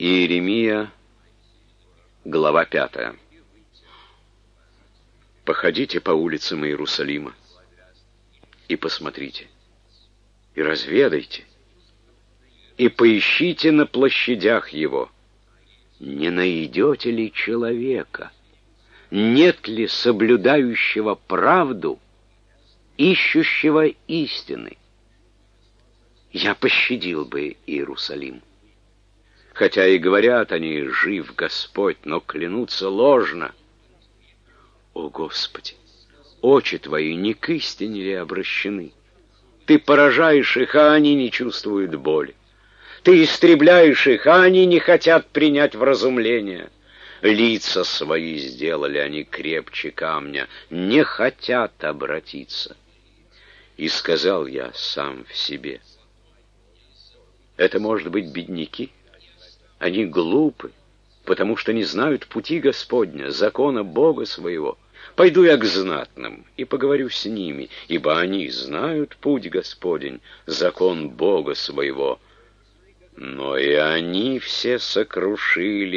Иеремия, глава 5. Походите по улицам Иерусалима и посмотрите, и разведайте, и поищите на площадях его, не найдете ли человека, нет ли соблюдающего правду, ищущего истины. Я пощадил бы Иерусалим. Хотя и говорят они: жив Господь, но клянутся ложно. О Господи, очи Твои не к истине ли обращены? Ты поражаешь их, а они не чувствуют боли. Ты истребляешь их, а они не хотят принять вразумление. Лица свои сделали они крепче камня, не хотят обратиться. И сказал я сам в себе: это, может быть, бедняки? Они глупы, потому что не знают пути Господня, закона Бога своего. Пойду я к знатным и поговорю с ними, ибо они знают путь Господень, закон Бога своего. Но и они все сокрушили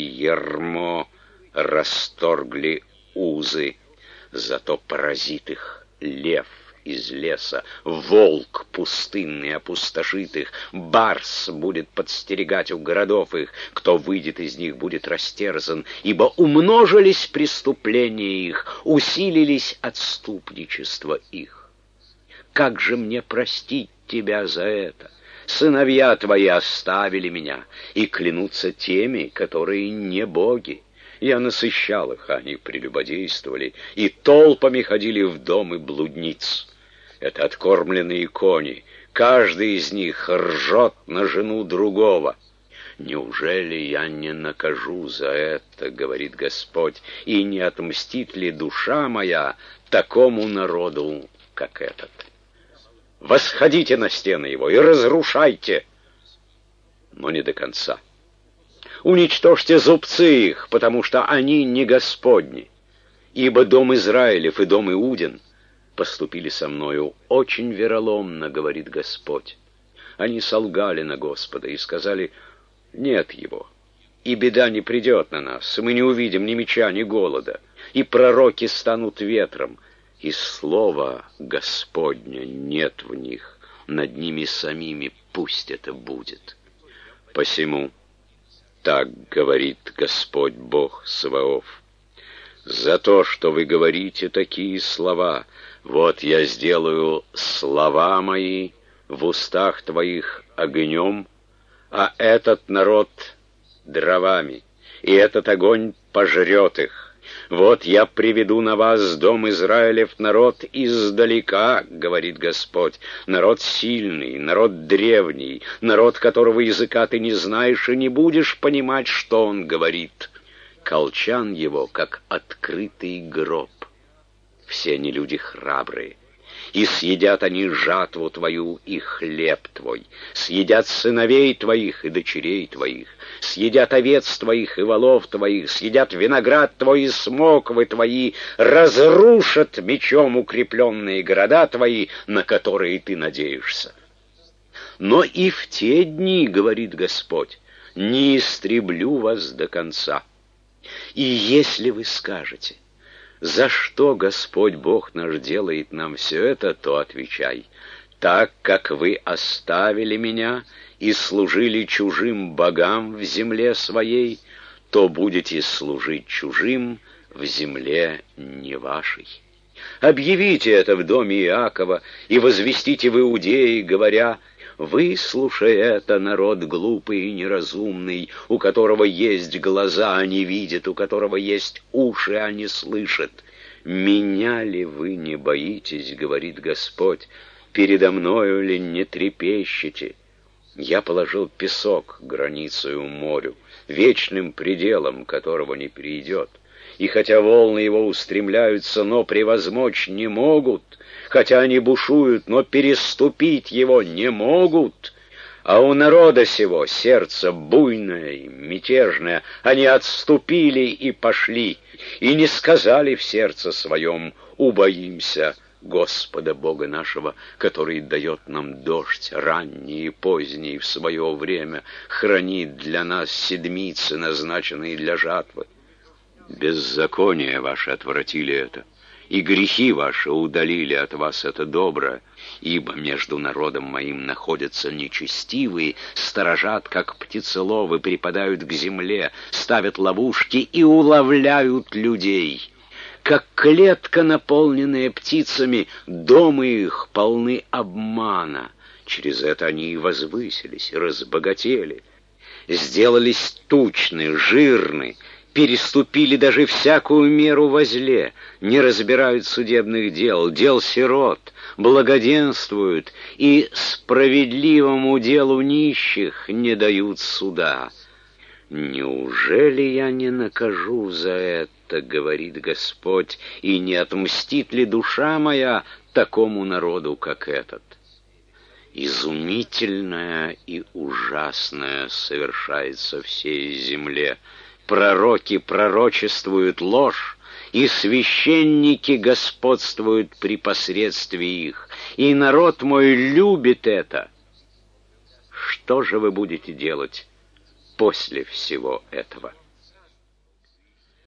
ярмо, расторгли узы, зато поразит их лев из леса, волк пустынный опустошит их, барс будет подстерегать у городов их, кто выйдет из них, будет растерзан, ибо умножились преступления их, усилились отступничество их. Как же мне простить тебя за это? Сыновья твои оставили меня и клянутся теми, которые не боги. Я насыщал их, а они прелюбодействовали, и толпами ходили в дома блудниц. Это откормленные кони, каждый из них ржет на жену другого. Неужели я не накажу за это, говорит Господь, и не отмстит ли душа моя такому народу, как этот? Восходите на стены его и разрушайте, но не до конца. Уничтожьте зубцы их, потому что они не Господни, ибо дом Израилев и дом Иудин поступили со мною очень вероломно, говорит Господь. Они солгали на Господа и сказали: нет его, и беда не придет на нас, и мы не увидим ни меча, ни голода, и пророки станут ветром, и слова Господня нет в них, над ними самими пусть это будет. Посему так говорит Господь Бог Саваоф: за то, что вы говорите такие слова, вот я сделаю слова мои в устах твоих огнем, а этот народ дровами, и этот огонь пожрет их. Вот я приведу на вас, дом Израилев, народ издалека, говорит Господь, народ сильный, народ древний, народ, которого языка ты не знаешь и не будешь понимать, что он говорит. Колчан его, как открытый гроб. Все они люди храбрые, и съедят они жатву твою и хлеб твой, съедят сыновей твоих и дочерей твоих, съедят овец твоих и волов твоих, съедят виноград твой и смоквы твои, разрушат мечом укрепленные города твои, на которые ты надеешься. Но и в те дни, говорит Господь, не истреблю вас до конца. И если вы скажете: за что Господь Бог наш делает нам все это, то отвечай: так как вы оставили меня и служили чужим богам в земле своей, то будете служить чужим в земле не вашей. Объявите это в доме Иакова и возвестите в Иудее, говоря: выслушай это, народ глупый и неразумный, у которого есть глаза, а не видит, у которого есть уши, а не слышит. Меня ли вы не боитесь, говорит Господь, передо мною ли не трепещете? Я положил песок границею морю, вечным пределом которого не перейдет. И хотя волны его устремляются, но превозмочь не могут, хотя они бушуют, но переступить его не могут. А у народа сего сердце буйное и мятежное, они отступили и пошли, и не сказали в сердце своем: убоимся Господа Бога нашего, который дает нам дождь ранний и поздний в свое время, хранит для нас седмицы, назначенные для жатвы. Беззаконие ваше отвратили это, и грехи ваши удалили от вас это доброе, ибо между народом моим находятся нечестивые, сторожат, как птицеловы, припадают к земле, ставят ловушки и уловляют людей. Как клетка, наполненная птицами, дома их полны обмана. Через это они и возвысились, и разбогатели, сделались тучны, жирны, переступили даже всякую меру во зле, не разбирают судебных дел, дел сирот, благоденствуют и справедливому делу нищих не дают суда. Неужели я не накажу за это, говорит Господь, и не отмстит ли душа моя такому народу, как этот? Изумительное и ужасное совершается всей земле. Пророки пророчествуют ложь, и священники господствуют при посредстве их, и народ мой любит это. Что же вы будете делать после всего этого?